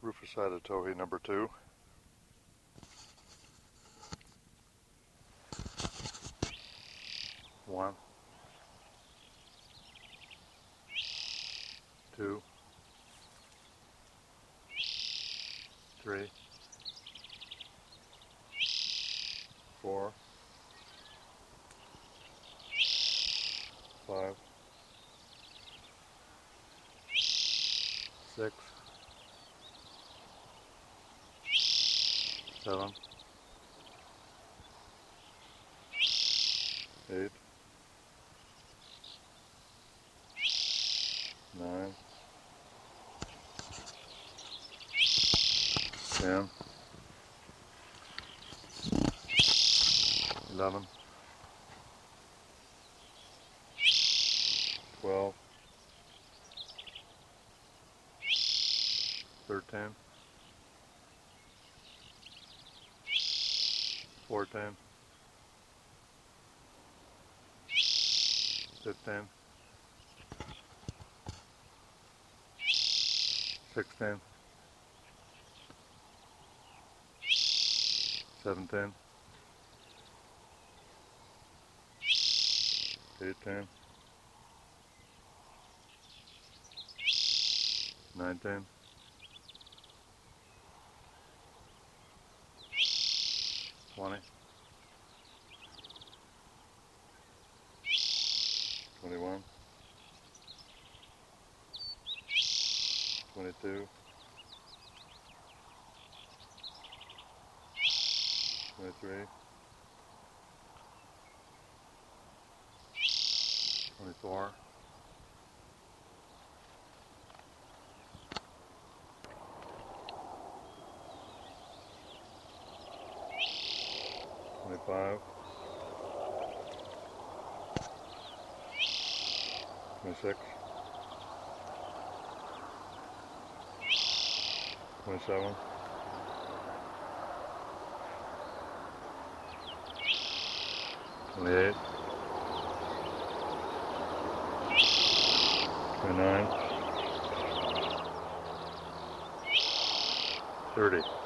Rufusida towhee number 2. One, two, three, 4, 5, 6, 7, 8, 9, 10, 11, 12, 13, 14, 15, 16, 17, 18, 19, 20, 21, 22, 23, 24, 25, 26, 27, 28, 29, 30.